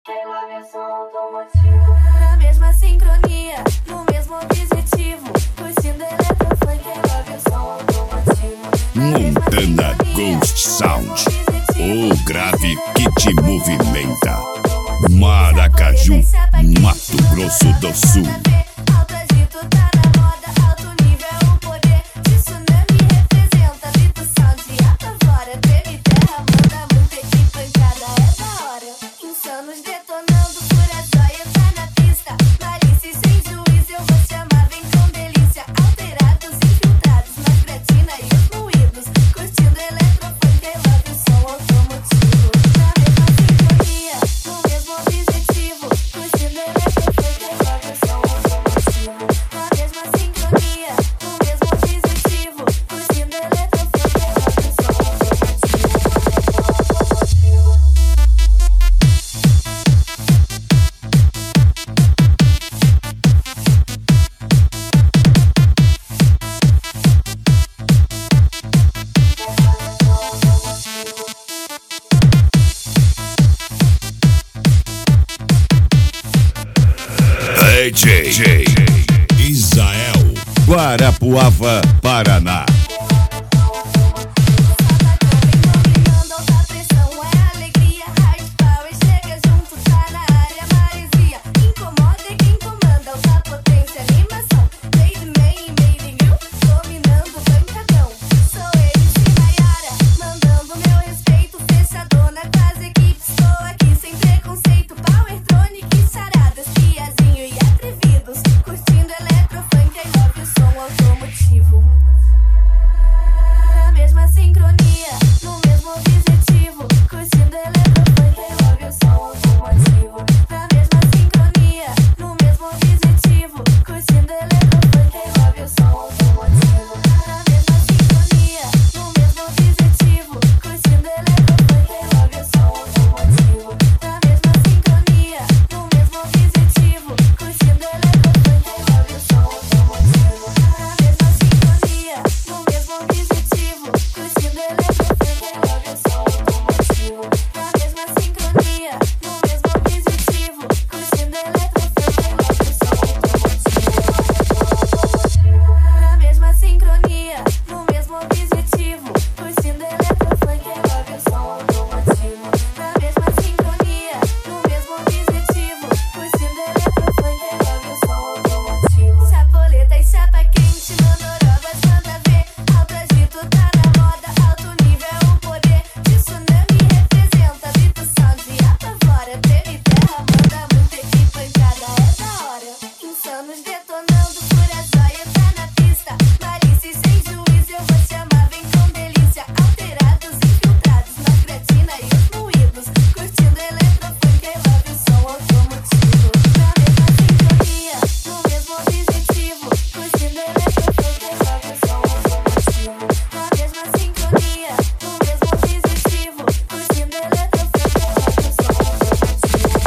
Na mesma sincronia, no mesmo objetivo, curtindo eletrofunk, love o som automotivo. Montana Ghost Sound, o grave que te movimenta. Maracaju, Mato Grosso do Sul. Alto agito tá na moda, alto nível o poder de tsunami representa. Vito Sound e apavora, treme terra, manda muita equipe pancada, é da hora. Insanos detonando, pura joia tá na pista. Malícia sem juízo, eu vou chamar, vem com delícia. Alterados, infiltrados, mais creatina e os moídos. Curtindo eletrofunk, I love o som automotivo. Na mesma sintonia, no mesmo objetivo, curtindo eletrofunk, I love o som automotivo. Na mesma sincronia, no mesmo objetivo, curtindo eletrofunk, I love o som automotivo. DJ Israel, Guarapuava, Paraná. Dominando alta pressão, é alegria, hard power, chega junto, tá na área, maresia. Incomoda quem comanda, alta potência, animação. Made in you, dominando o pancadão. Sou MC Nayara, mandando meu respeito, fechadona com as equipes. Estou aqui sem preconceito, powertronic e charadas, piazinho e atrevidos. Curtindo eletrofunk, I love o som automotivo. Na mesma sincronia, no mesmo objetivo, curtindo eletrofunk, I love o som automotivo. Na mesma sincronia, no mesmo objetivo, curtindo eletrofunk, I love o som automotivo. Na mesma sincronia, no mesmo objetivo, curtindo eletrofunk, I love o som automotivo. Na mesma sincronia, no mesmo objetivo, curtindo eletrofunk, I love o som automotivo. Na mesma sincronia, no mesmo objetivo, curtindo eletrofunk, I love o som automotivo. Na mesma sincronia, no mesmo objetivo, curtindo eletrofunk, I love o som automotivo. Na mesma sincronia, no mesmo objetivo, curtindo eletrofunk, I love o som automotivo. Na mesma sincronia, no mesmo objetivo, curtindo eletrofunk, I love o som automotivo. Chapoleta e chapa quente, manoroba, manda ver. Alto agito tá na moda, alto nível o poder de tsunami representa. Vito Sound e apavora, treme terra, manda muita equipe pancada, é da hora. Insanos detonando, pura joia tá na pista. Malícia sem juízo, eu vou chamar, vem com delícia. Alterados, infiltrados, mais creatina e os moídos. Curtindo eletrofunk, I love o som automotivo. Na mesma sincronia, no mesmo objetivo, curtindo eletrofunk, I love o som automotivo. Na mesma sincronia, no mesmo objetivo, curtindo eletrofunk, I love o som automotivo.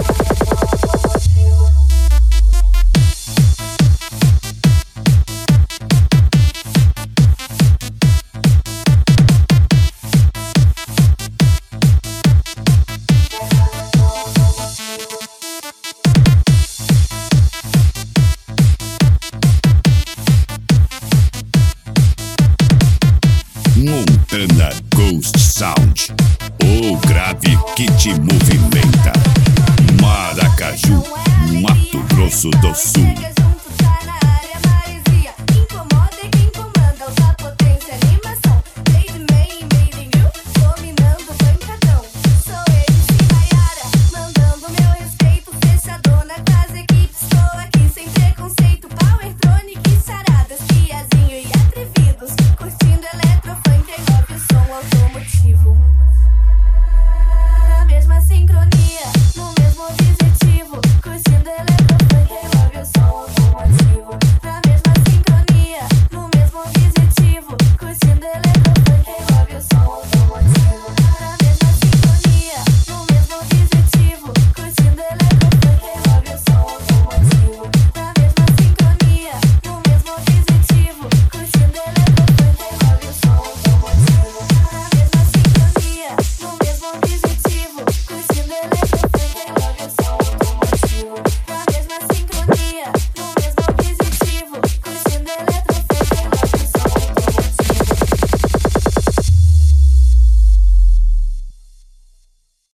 Montana Ghost Sound, o grave que te movimenta. Maracaju, Mato Grosso do Sul.